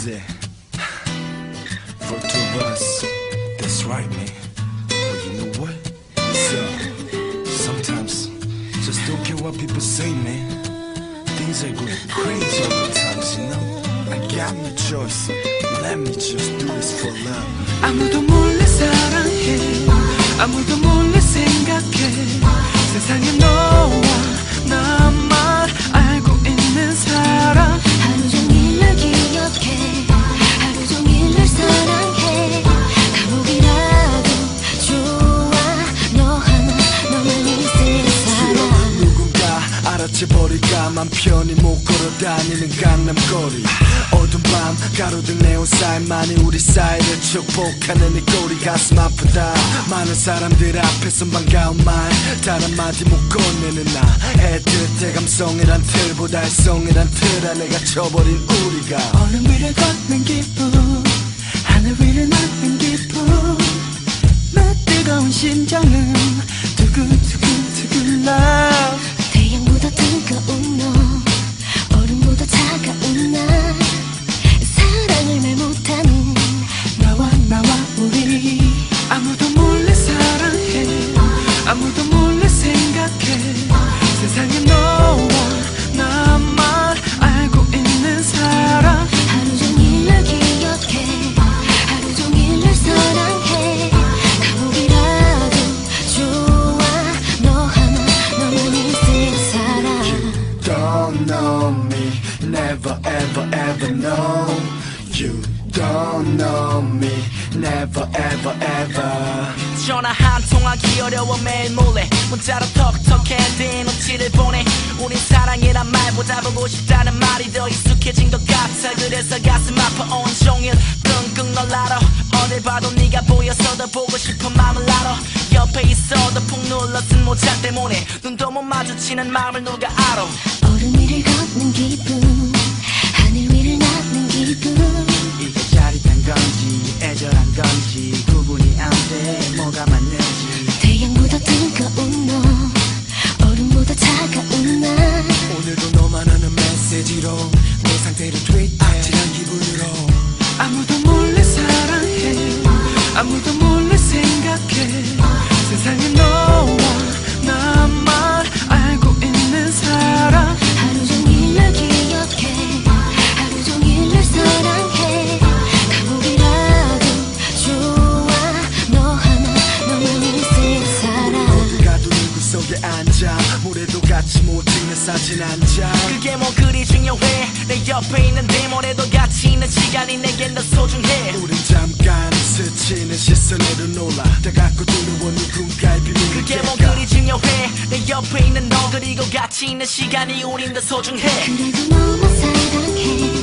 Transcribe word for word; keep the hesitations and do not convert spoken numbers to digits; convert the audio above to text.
say, for two of us, that's right, man. But you know what? It's, uh, sometimes, just don't care what people say, man. Things are going crazy all the times, you know? I got no choice. Let me just do this for love. 아무도 몰래 사랑해, 아무도 몰래 생각해. 세상에 너와 나만 알고 있는 사람. 하루 종일 날 기억해, 하루 종일 날 사랑해. 감옥이라도 좋아, 너 하나, 너만 있을 사람. 누군가 알아채버릴까 맘 편히 못 걸어다니는 강남거리. 어두운 밤 가로등 네온 사이만이 우리 사이를 축복하는 이 꼴이 가슴 아프다. 많은 사람들 앞에선 반가운 말 단 한마디 못 건네는 나. 애틋해 감성이란 틀보다 일성이란 틀 안에 갇혀버린 우리가. 얼음 위를 걷는 기분, 하늘 위를 나는 기분. 내 뜨거운 심장은 두근두근두근 love. 태양보다 뜨거운 너, 얼음보다 차가운 나. 사랑을 말 못하는 나와 나와 우리. 아무도 몰래 사랑해, 아무도 몰래 생각해. 세상에 너와 나만 알고 있는 사람. 하루 종일 날 기억해, 하루 종일 날 사랑해. 감옥이라도 좋아, 너 하나, 너만 있을 사람. You don't know me, never ever ever know. You don't know me, never ever ever. 전화 한 통하기 어려워 매일 몰래 문자로 톡톡해 눈치를 보내. 우린 사랑이란 말보다 보고 싶다는 말이 더 익숙해진 것 같아. 그래서 가슴 아파 온종일 끙끙 널 알아. 어딜 봐도 네가 보여서 더 보고 싶어 맘을 알아. 옆에 있어도 푹 눌러 쓴 모자 때문에 눈도 못 마주치는 마음을 누가 알아. 얼음 위를 걷는 기분, 하늘 위를 나는 기분. 이게 짜릿한 건지 애절한 건지 구분이 안 돼. 뭐가 맞는지. 태양보다 뜨거운 너, 얼음보다 차가운 나. 오늘도 너만 하는 메시지로 내 상태를 트윗해. 아찔한 기분으로. 아무도 몰래 사랑해, 아무도 몰래 생각해. 세상에 너와 나만 알고 있는 사람. 하루 종일 날 기억해, 하루 종일 날 사랑해. 감옥이라도 좋아, 너 하나, 너만 있을 사람. 어디 가도 누구 속에 앉아 모래도 같이 못 찍는 사진 한 장. 그게 뭐 그리 중요해. 내 옆에 있는데 뭐래도 같이 있는 시간이 내겐 더 소중해. 우린 잠깐 스치는 시선으로 놀라 다 갖고 두려워 누군가의 비밀을 그게 뭐 깨가. 그리 중요해. 내 옆에 있는 너 그리고 같이 있는 시간이 우린 더 소중해. 그래도 너만 사랑해.